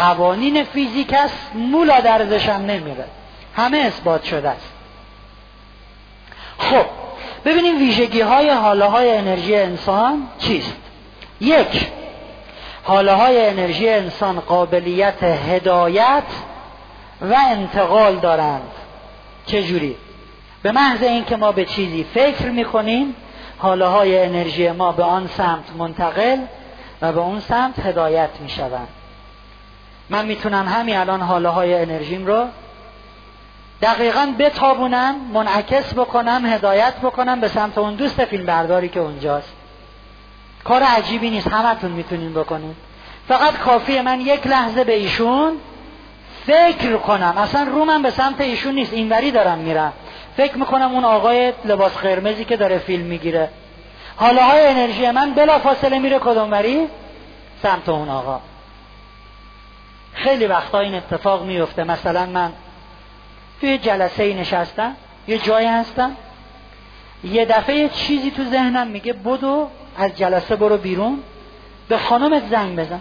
قوانین فیزیک است، مولا درزش هم نمیره، همه اثبات شده است. خب ببینیم ویژگی های حاله های انرژی انسان چیست. یک، حاله های انرژی انسان قابلیت هدایت و انتقال دارند. چجوری؟ به محض اینکه ما به چیزی فکر میکنیم، حاله های انرژی ما به آن سمت منتقل و به اون سمت هدایت میشوند. من میتونم همین الان حاله های انرژیم رو دقیقاً بتابونم، منعکس بکنم، هدایت بکنم به سمت اون دوست فیلم برداری که اونجاست. کار عجیبی نیست، همتون میتونین بکنین. فقط کافیه من یک لحظه به ایشون فکر کنم، اصلا رومم به سمت ایشون نیست، اینوری دارم میرم، فکر میکنم اون آقای لباس قرمزی که داره فیلم میگیره، حاله های انرژی من بلافاصله میره کدوموری؟ سمت اون آقا. خیلی وقتا این اتفاق میفته. مثلا من توی جلسه نشستم، یه جایی هستم، یه دفعه یه چیزی تو ذهنم میگه بدو از جلسه برو بیرون، به خانمت زنگ بزن.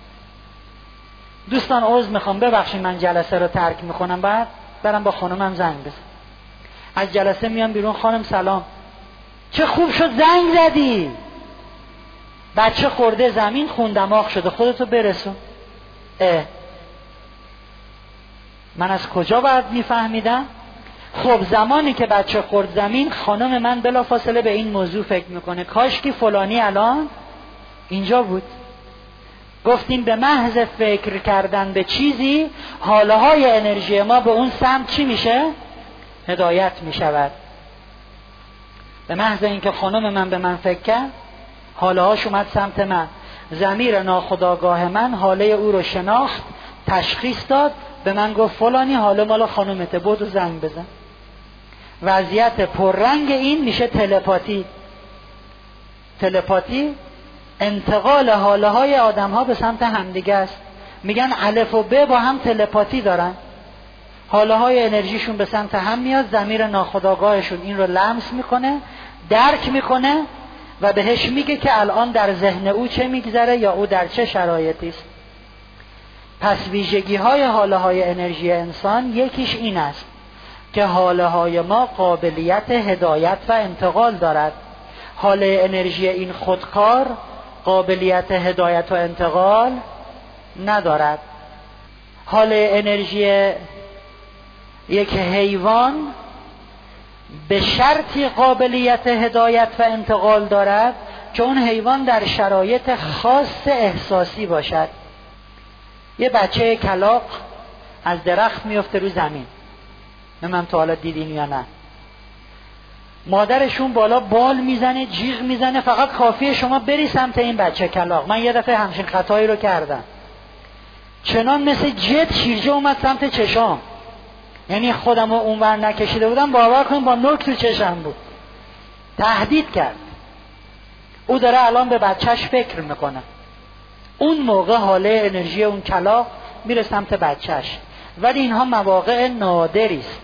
دوستان عذر میخوام، ببخشید من جلسه رو ترک میکنم، بعد برم با خانمم زنگ بزن. از جلسه میام بیرون، خانم سلام، چه خوب شد زنگ زدی، بچه خورده زمین خون دماغ شده، خودتو برسون. من از کجا باید میفهمیدم؟ خب زمانی که بچه خورد زمین، خانم من بلافاصله به این موضوع فکر میکنه، کاش که فلانی الان اینجا بود. گفتیم به محض فکر کردن به چیزی، حاله های انرژی ما به اون سمت چی میشه؟ هدایت میشود. به محض اینکه خانم من به من فکر کرد، حاله هاش اومد سمت من، ضمیر ناخودآگاه من حاله او رو شناخت، تشخیص داد، به من گفت فلانی حاله مال خانومته، بود و زنگ بزن. وضعیت پررنگ این میشه تلپاتی. تلپاتی انتقال حاله های آدم ها به سمت همدیگه است. میگن الف و ب با هم تلپاتی دارن، حاله های انرژیشون به سمت هم میاد، ضمیر ناخودآگاهشون این رو لمس میکنه، درک میکنه و بهش میگه که الان در ذهن او چه میگذره یا او در چه شرایطی است. پس ویژگی های حاله های انرژی انسان یکیش این است که حاله های ما قابلیت هدایت و انتقال دارد. حاله انرژی این خودکار قابلیت هدایت و انتقال ندارد. حاله انرژی یک حیوان به شرطی قابلیت هدایت و انتقال دارد که اون حیوان در شرایط خاص احساسی باشد. یه بچه کلاغ از درخت میفته رو زمین، نمیدونم تا حالا دیدین یا نه. مادرشون بالا بال میزنه، جیغ میزنه، فقط کافیه شما بری سمت این بچه کلاغ. من یه دفعه همچین خطایی رو کردم، چنان مثل جت شیرجه اومد سمت چشام، یعنی خودم رو اونور نکشیده بودم، باور کنیم با نوک تو چشم بود. تهدید کرد. او داره الان به بچهش فکر میکنه. اون موقع حاله انرژی اون کلاغ میره سمت بچهش. ولی اینها مواقع نادری است.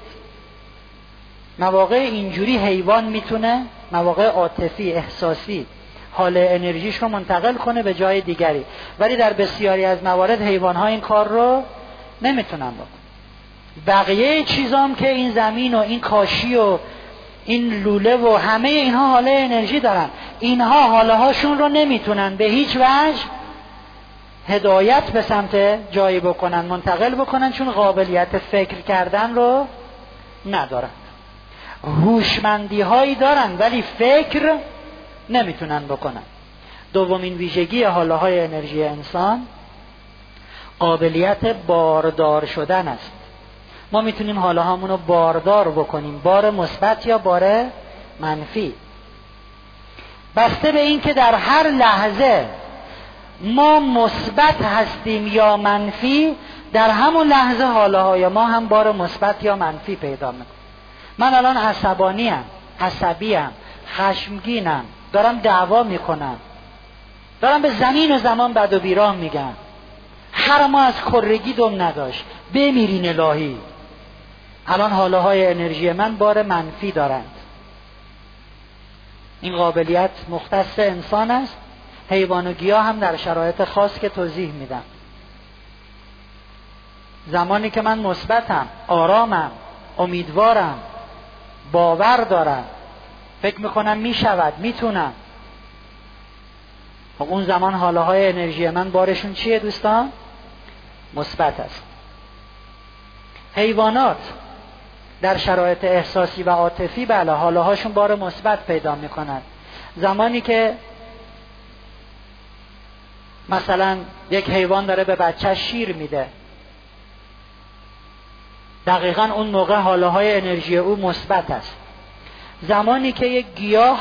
مواقع اینجوری حیوان میتونه مواقع عاطفی احساسی حاله انرژیش رو منتقل کنه به جای دیگری، ولی در بسیاری از موارد حیوان‌ها این کار رو نمیتونن بکنن. بقیه چیزام که این زمین و این کاشی و این لوله و همه اینها حاله انرژی دارن، اینها حاله هاشون رو نمیتونن به هیچ وجه هدایت به سمت جایی بکنن، منتقل بکنن، چون قابلیت فکر کردن رو ندارن. هوشمندی هایی دارن ولی فکر نمیتونن بکنن. دومین ویژگی حاله های انرژی انسان قابلیت باردار شدن است. ما میتونیم حاله هامون رو باردار بکنیم، بار مثبت یا بار منفی، بسته به این که در هر لحظه ما مثبت هستیم یا منفی، در همون لحظه حاله های ما هم بار مثبت یا منفی پیدا میکنه. من الان عصبانیم، عصبیم، خشمگینم، دارم دعوا میکنم، دارم به زمین و زمان بد و بیراه میگم، هر ما از کرگی دم نداشت، بمیرین الهی. الان حاله های انرژی من بار منفی دارند. این قابلیت مختص انسان است. حیوان و گیاه هم در شرایط خاص که توضیح میدم. زمانی که من مثبتم، آرامم، امیدوارم، باور دارم، فکر میکنم میشود، میتونم، خب اون زمان حاله های انرژی من بارشون چیه دوستان؟ مثبت است. حیوانات در شرایط احساسی و عاطفی بله حاله هاشون بار مثبت پیدا میکنن. زمانی که مثلا یک حیوان داره به بچه شیر میده، دقیقاً اون موقع حاله های انرژی او مثبت است. زمانی که یک گیاه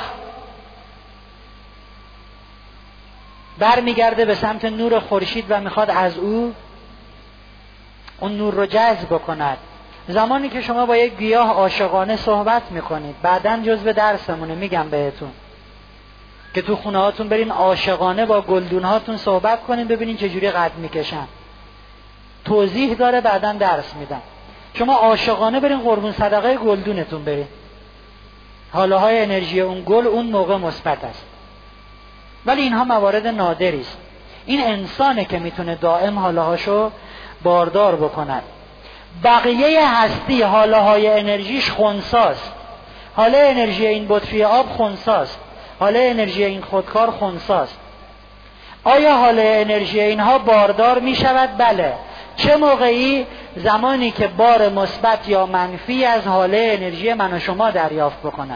برمیگرده به سمت نور خورشید و میخواد از او اون نور رو جذب کند، زمانی که شما با یک گیاه عاشقانه صحبت میکنید، بعداً جزو درسمونه میگم بهتون که تو خونه هاتون برین عاشقانه با گلدون هاتون صحبت کنین، ببینین چجوری قد میکشن، توضیح داره، بعداً درس میدم. شما عاشقانه برین قربون صدقه گلدونتون برین، حاله های انرژی اون گل اون موقع مثبت است. ولی اینها موارد نادری است. این انسانه که میتونه دائم حاله هاشو باردار بکند. بقیه هستی حاله های انرژیش خنثاست. حاله انرژی این بطری آب خنثاست، حاله انرژی این خودکار خنثاست. آیا حاله انرژی اینها باردار میشود؟ بله. چه موقعی؟ زمانی که بار مثبت یا منفی از حاله انرژی من و شما دریافت بکنند.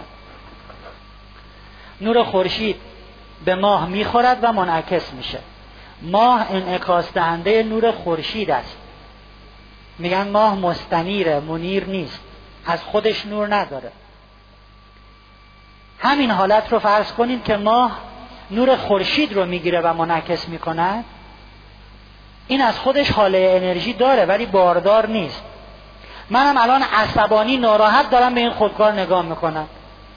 نور خورشید به ماه میخورد و منعکس میشه. ماه انعکاس دهنده نور خورشید است. میگن ماه مستنیره، منیر نیست، از خودش نور نداره. همین حالت رو فرض کنید که ماه نور خورشید رو میگیره و منعکس میکند. این از خودش حاله انرژی داره ولی باردار نیست. منم الان عصبانی ناراحت دارم به این خودکار نگاه میکنم،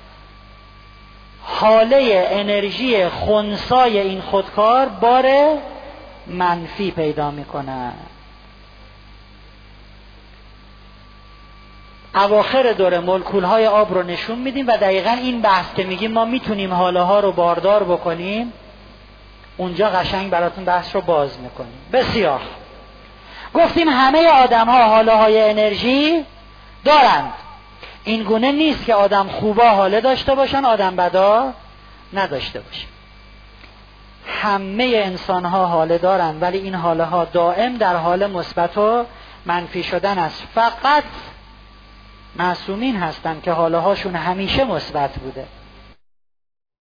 حاله انرژی خنثای این خودکار بار منفی پیدا میکنه. اواخر دوره مولکول های آب رو نشون میدیم و دقیقا این بحث که میگیم ما میتونیم حاله ها رو باردار بکنیم، اونجا قشنگ براتون بحث رو باز میکنیم. بسیار گفتیم همه آدم ها حاله های انرژی دارند. این گونه نیست که آدم خوبا حاله داشته باشن آدم بدا نداشته باشن. همه انسان ها حاله دارند ولی این حاله ها دائم در حال مثبت و منفی شدن است. فقط معصومین هستند که حاله هاشون همیشه مثبت بوده.